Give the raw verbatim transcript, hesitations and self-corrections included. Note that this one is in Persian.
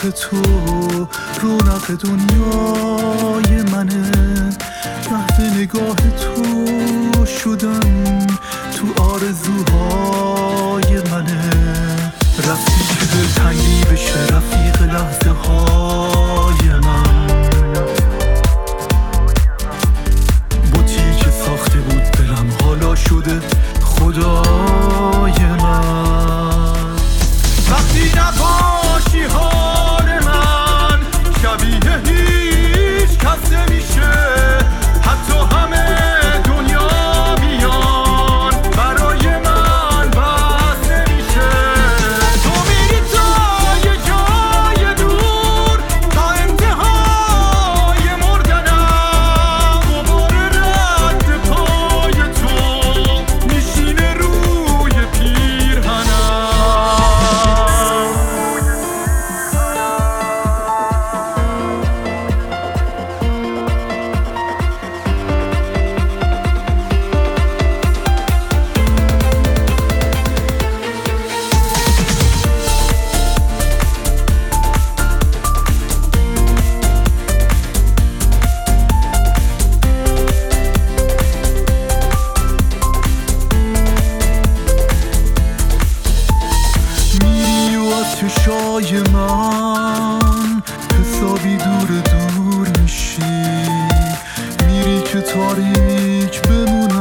تو رونق دنیای منه، محو نگاه تو شدم تو آرزوهای منه. رفتی که دلتنگی بشه رفیق لحظه های من، بوتی که ساخته بود دلم حالا شده خدای من. وقتی نباشی حال من شبیه هیچ کس نمیشه، حتی همه دنیا بیان برای من بس نمیشه. تو میری تا یه جای دور تا انتهای مردنم، غبار رد پای تو میشینه روی پیرهنم. چشای من حسابی دور دور میشی، میری که تاریک بمونه